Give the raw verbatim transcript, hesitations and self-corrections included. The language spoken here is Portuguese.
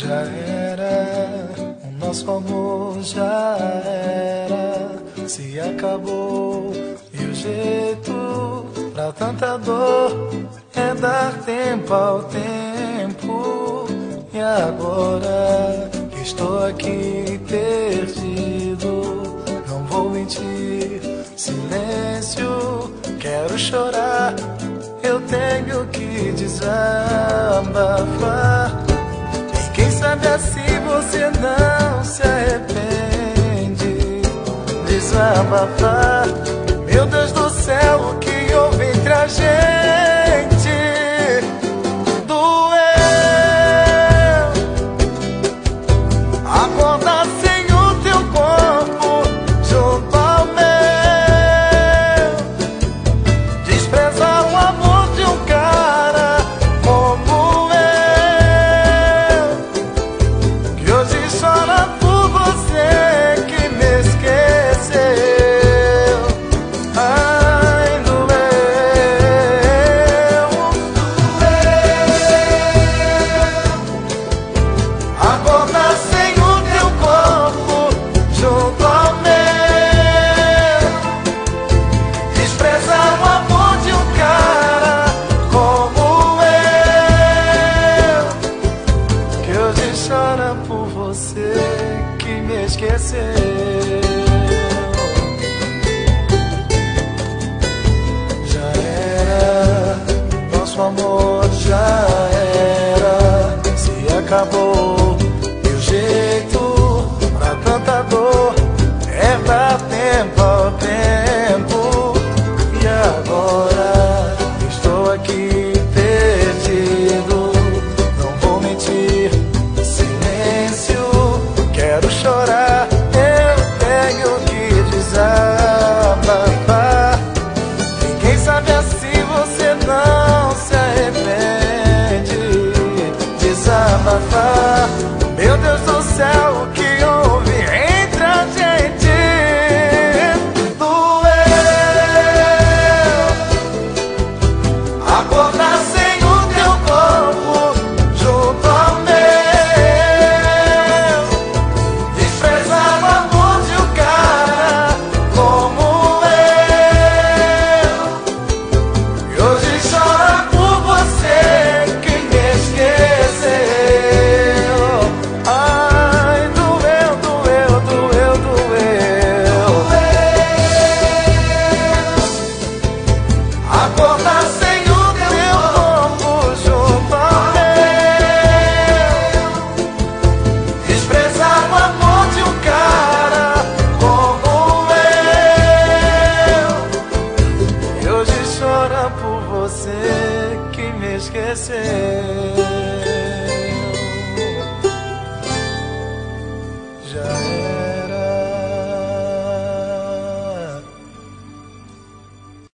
Já era, o nosso amor já era, se acabou. E o jeito pra tanta dor é dar tempo ao tempo. E agora que estou aqui perdido, não vou mentir, silêncio, quero chorar, eu tenho que desabafar. Quem sabe assim você não se arrepende. Desabafar. Meu Deus do céu, o que houve entre a gente? Doeu. Acordar sem o teu corpo junto ao meu. Desprezar o amor de um cara como chora por você que me esqueceu. Ai, doeu, doeu. Acordar sem o teu corpo junto ao meu. Desprezar o amor de um cara como eu, que hoje chora por você que me esqueceu. Já era, nosso amor já era, se acabou.